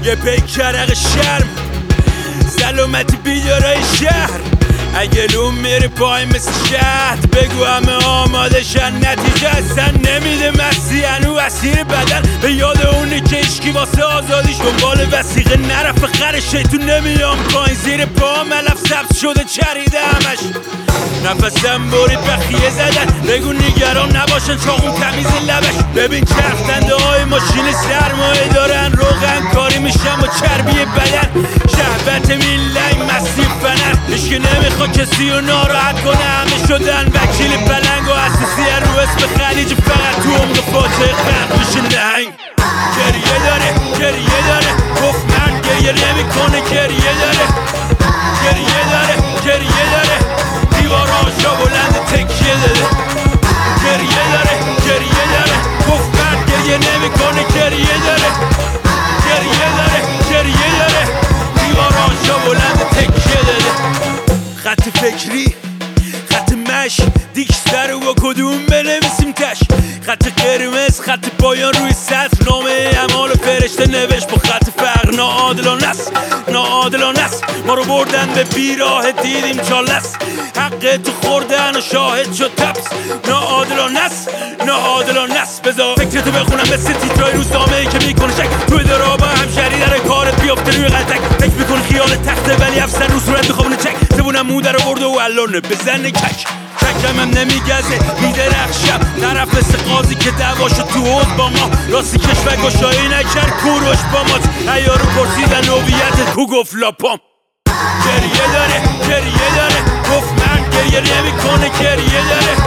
یه پیکرق شرم سلامتی بیدارای شهر اگه لوم میره پای مثل شهد بگو همه آماده شن نتیجه اصلا نمیده مستی هنو اسیر بدن به یاد اونه که اشکی واسه آزادیش دنبال وسیقه نرفت خر شیطون نمیام پایین زیر پا ملف سبز شده چریده همش نفسم برید بخیه زدن بگو نگران نباشن چاقون تمیز لبش ببین چرخدنده های ماشین سرمایه دارن روغن کاری میشن با چربی بدن شهوت میلنگ مستی فنر اشکی نمیخواد کسی رو ناراحت کنه همه شدن وکیل پلنگ و اساسی رو اسم خلیج فقط تو عمق فاجعه خرد میشه نهنگ گریه داره گفت مرد گریه نمیکنه گریه داره دیواراشا بلند تکیه داده گریه داره گفت مرد گریه نمیکنه گریه داره دیواراشا بلند تکیه داده خط فکری خط مش دیک سر و کدوم بنویسیم تش خط قرمز خط پایان روی سطر نامه اعمال فرشته نوشت با خط فقر ناعادلانه است ما رو بردن به بیراه دیدیم چالس حق تو خوردن و شاهد شد تپس ناعادلانه است بذار فکرتو بخونم مثل تیترای روزنامه ای که میکنه شک توی درابا همشهری در کارت بیافته روی قلتک فکر میکنه خیال تخته ولی افسر رو صورت میخوابونه چک زبونم مو در آورده و الانه بزنه ککم هم نمیگزه میدرخشم طرف مثل قاضی که دعواشو تو حوض با ما راستی کشور گشایی نکرد کوروش با مات عیارو پرسیدن هویت کو گفت لاپام گریه داره گفت مرد گریه نمیکنه گریه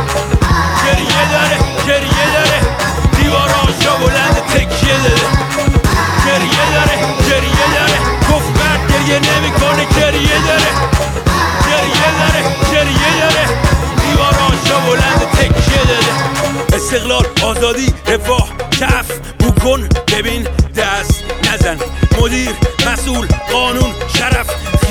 داره دیواراشا بلند تکیه داده گریه داره گفت مرد گریه نمیکنه گریه داره دیواراشا بلند تکیه داده استقلال آزادی رفاه کف بو کن ببین دست نزن مدیر مسئول قانون شرف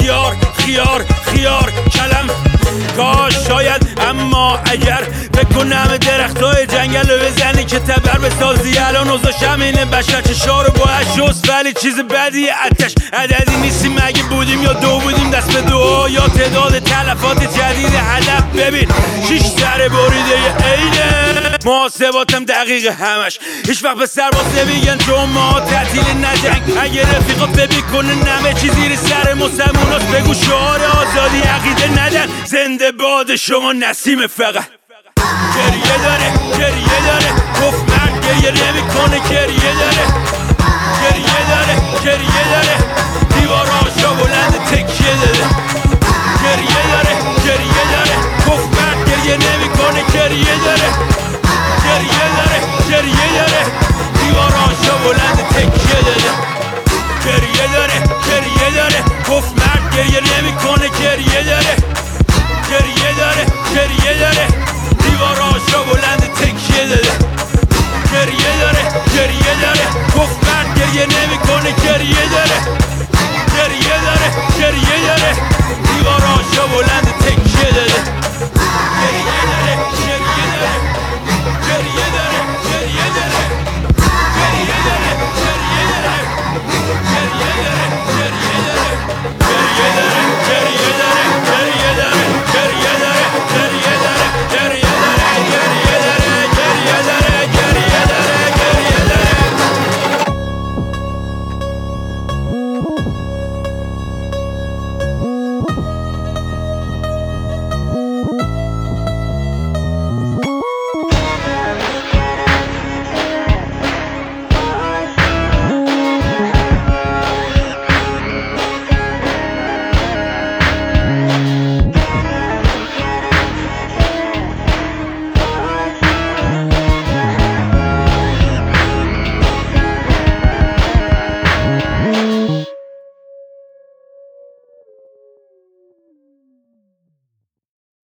خیار کلم کاش شاید اما اگر بکنم درختای جنگل رو بزنی که تبر بسازی الان اوضاش همینه بشر چشا رو باید شست ولی چیز بدی اتش عددی نیستیم اگه بودیم یا دو بودیم دست به دعا یا تعداد تلفات جدید هدف ببین 6 سر بریده عینه محاسباتم دقیقه همش هیچ وقت به سرباز نمیگن چون ما تعطیل نجنگ اگه رفیقا فبی کنه نمه چی زیر سر مسلموناست بگو شعار آزادی عقیده ندن زنده باد شما نسیم فقط گریه داره گفت مرد گریه نمیکنه گریه داره دیواراشا بلند تکیه داده گریه داره گفت مرد گریه نمیکنه گریه داره دیواراشا بلند تکیه داده گریه داره گفت مرد گریه نمیکنه گریه داره